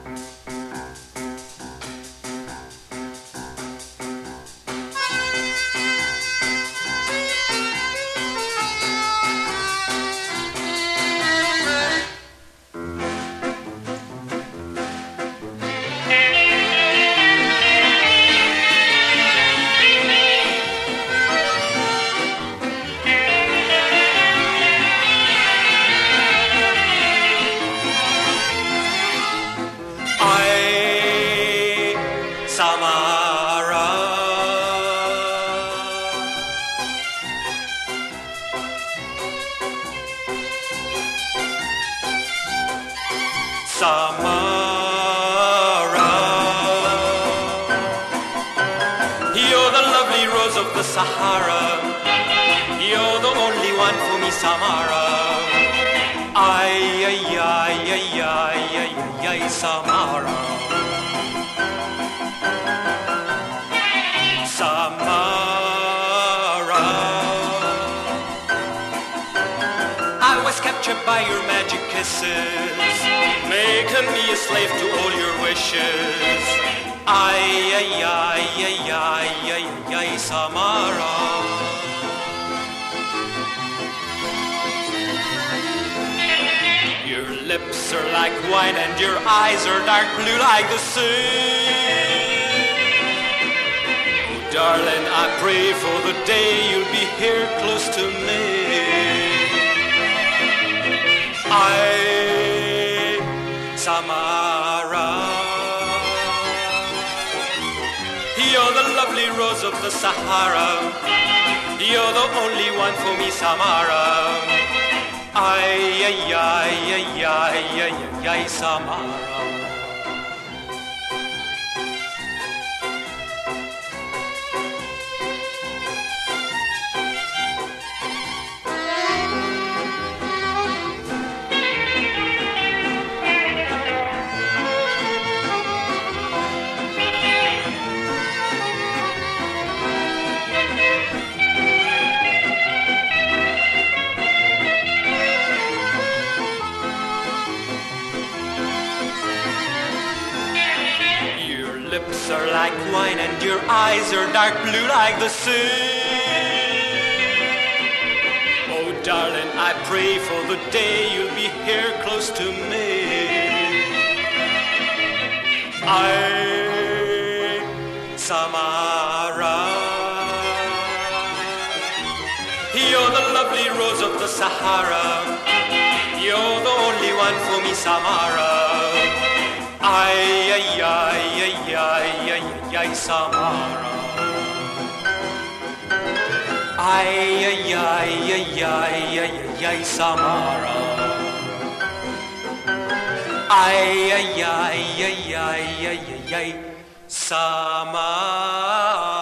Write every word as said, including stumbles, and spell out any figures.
Samara, Samara, you're the lovely rose of the Sahara. You're the only one for me, Samara. Ay, ay, ay, ay, ay, ay, ay, Samara. Samara, I was captured by your magic kisses, making me a slave to all your wishes. Ay, ay, ay, ay, ay, ay, ay, Samara. Your lips are like wine and your eyes are dark blue like the sea. Darling, I pray for the day you'll be here close to me. I, Samara, you're the lovely rose of the Sahara. You're the only one for me, Samara. Ay, ay, ay, ay, ay, ay, ay, Samara. Lips are like wine and your eyes are dark blue like the sea. Oh darling, I pray for the day you'll be here close to me. I, Samara, you're the lovely rose of the Sahara. You're the only one for me, Samara. Ay, ay, ay, ay, ay, ay, ay, Samara. Ay, ay, ay, ay, ay, ay, ay, Samara. Ay, ay, ay, ay, ay, ay, ay, Samara.